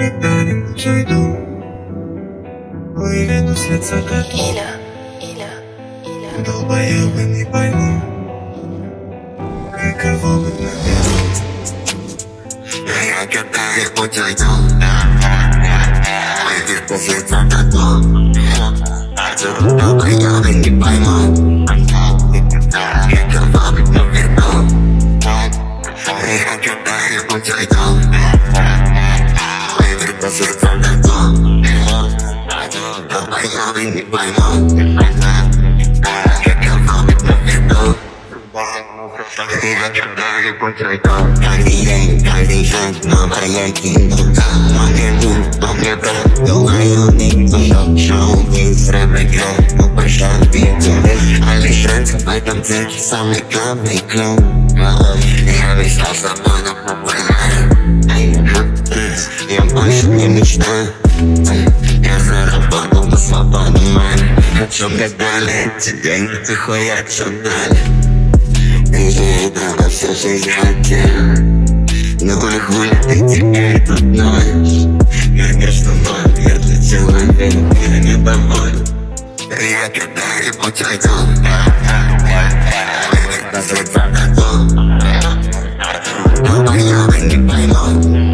когда-нибудь уйду, выведу свет со льда. Долбоёбы не пойму, каково быть на виду. Я когда-нибудь уйду, выведу свет со льда. Долбоёбы не пойму, каково быть на виду. Я когда-нибудь уйду, выведу свет со льда. Долбоёбы не пойму. Каждый день, каждый шаг, но проекты Магазин, помнята, думаю, никто шоу быстро пройдет. Ну, пошел ветер, а лишь раньше в этом цирке самый главный клоун. Я весь стал собой, но попадаю. Я больше не мечтаю. Я заработал на свободу, мать. Хочу как дали, тебе не хуя, что дали. Ты же этого всю жизнь хотел, но хули ты теперь тут ноешь. Конечно, боль, я для человека, я не помогу. Я когда-нибудь уйду, выведу свет за котом. Долбоёбы не поймут.